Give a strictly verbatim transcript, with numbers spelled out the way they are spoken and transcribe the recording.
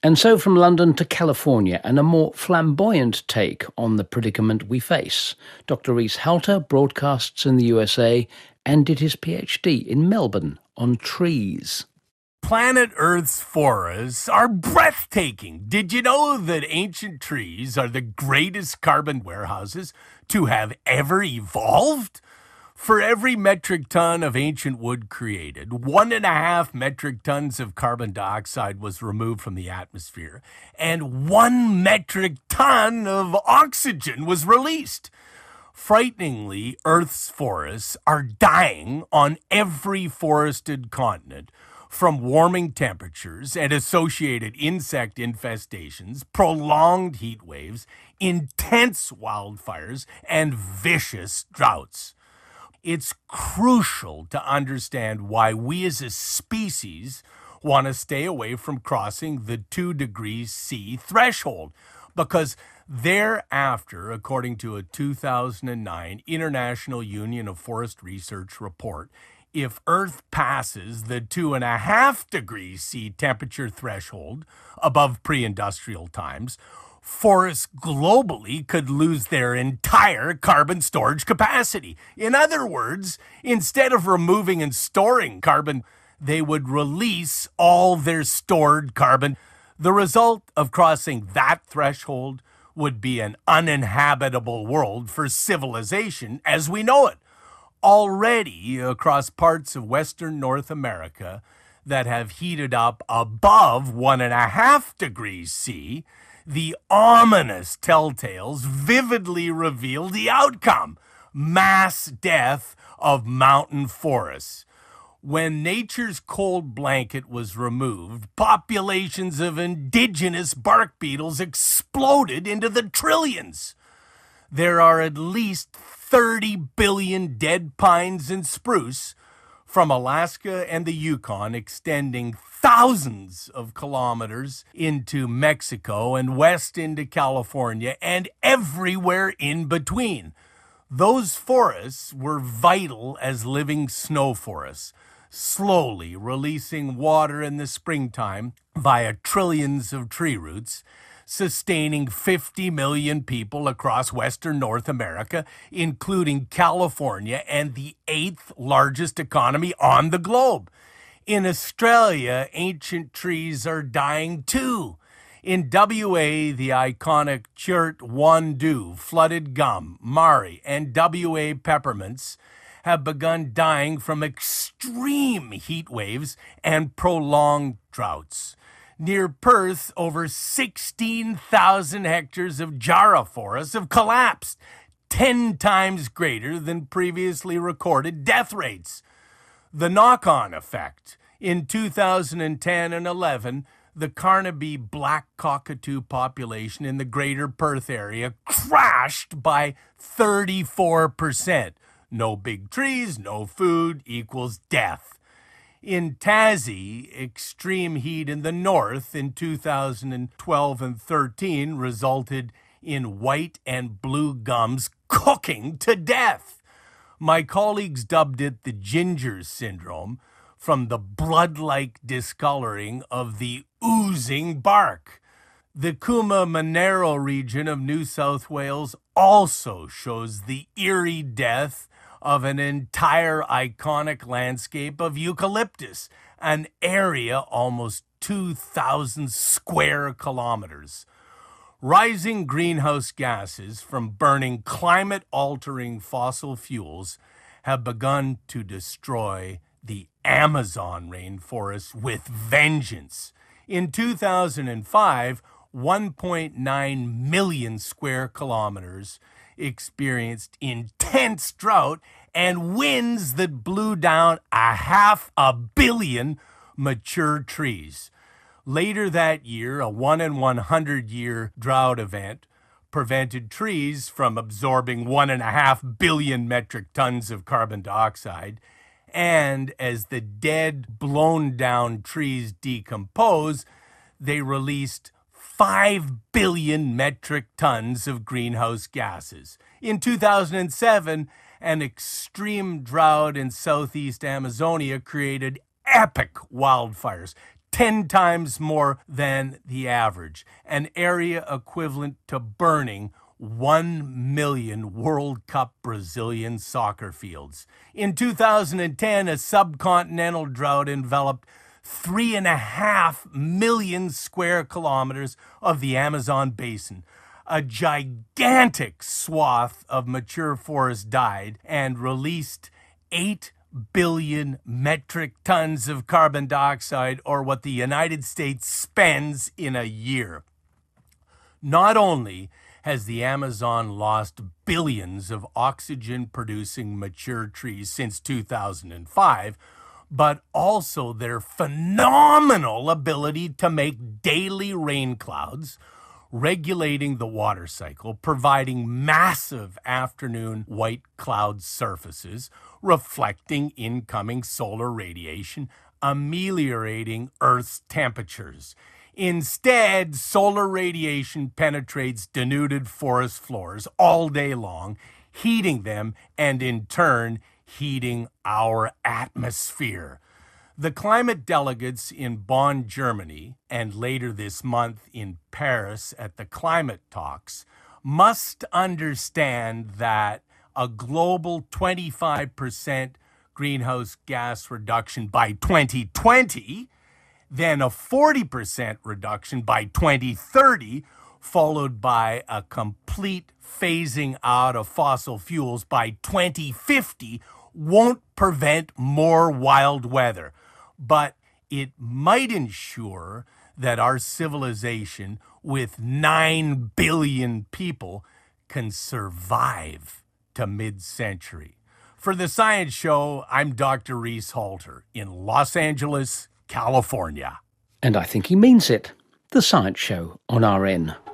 And so from London to California, and a more flamboyant take on the predicament we face. Doctor Reese Halter broadcasts in the U S A and did his PhD in Melbourne on trees. Planet Earth's forests are breathtaking. Did you know that ancient trees are the greatest carbon warehouses to have ever evolved? For every metric ton of ancient wood created, one and a half metric tons of carbon dioxide was removed from the atmosphere, and one metric ton of oxygen was released. Frighteningly, Earth's forests are dying on every forested continent from warming temperatures and associated insect infestations, prolonged heat waves, intense wildfires, and vicious droughts. It's crucial to understand why we as a species want to stay away from crossing the two degrees C threshold, because thereafter, according to a two thousand nine International Union of Forest Research report, if Earth passes the two and a half degrees C temperature threshold above pre-industrial times, forests globally could lose their entire carbon storage capacity. In other words, instead of removing and storing carbon, they would release all their stored carbon. The result of crossing that threshold would be an uninhabitable world for civilization as we know it. Already, across parts of Western North America that have heated up above one and a half degrees C, the ominous telltales vividly reveal the outcome: mass death of mountain forests. When nature's cold blanket was removed, populations of indigenous bark beetles exploded into the trillions. There are at least thirty billion dead pines and spruce from Alaska and the Yukon, extending thousands of kilometers into Mexico and west into California and everywhere in between. Those forests were vital as living snow forests, slowly releasing water in the springtime via trillions of tree roots, sustaining fifty million people across Western North America, including California and the eighth largest economy on the globe. In Australia, ancient trees are dying too. In W A, the iconic Chert Wandoo, flooded gum, Mari, and W A peppermints have begun dying from extreme heat waves and prolonged droughts. Near Perth, over sixteen thousand hectares of jarrah forests have collapsed, ten times greater than previously recorded death rates. The knock-on effect: in two thousand ten and eleven, the Carnaby black cockatoo population in the greater Perth area crashed by thirty-four percent. No big trees, no food equals death. In Tassie, extreme heat in the north in two thousand twelve and thirteen resulted in white and blue gums cooking to death. My colleagues dubbed it the ginger syndrome, from the blood-like discoloring of the oozing bark. The Cooma-Monaro region of New South Wales also shows the eerie death of an entire iconic landscape of eucalyptus, an area almost two thousand square kilometers. Rising greenhouse gases from burning climate-altering fossil fuels have begun to destroy the Amazon rainforest with vengeance. In two thousand five, one point nine million square kilometers experienced intense drought and winds that blew down a half a billion mature trees. Later that year, a one in one hundred year drought event prevented trees from absorbing one and a half billion metric tons of carbon dioxide. And as the dead, blown down trees decompose, they released five billion metric tons of greenhouse gases. In two thousand seven, an extreme drought in southeast Amazonia created epic wildfires. ten times more than the average, an area equivalent to burning one million World Cup Brazilian soccer fields. In two thousand ten, a subcontinental drought enveloped three and a half million square kilometers of the Amazon basin. A gigantic swath of mature forest died and released eight billion metric tons of carbon dioxide, or what the United States spends in a year. Not only has the Amazon lost billions of oxygen-producing mature trees since two thousand five, but also their phenomenal ability to make daily rain clouds, regulating the water cycle, providing massive afternoon white cloud surfaces, reflecting incoming solar radiation, ameliorating Earth's temperatures. Instead, solar radiation penetrates denuded forest floors all day long, heating them and in turn heating our atmosphere. The climate delegates in Bonn, Germany, and later this month in Paris at the climate talks must understand that a global twenty-five percent greenhouse gas reduction by twenty twenty, then a forty percent reduction by twenty thirty, followed by a complete phasing out of fossil fuels by twenty fifty, won't prevent more wild weather. But it might ensure that our civilization, with nine billion people, can survive to mid-century. For The Science Show, I'm Doctor Reese Halter in Los Angeles, California. And I think he means it. The Science Show on R N.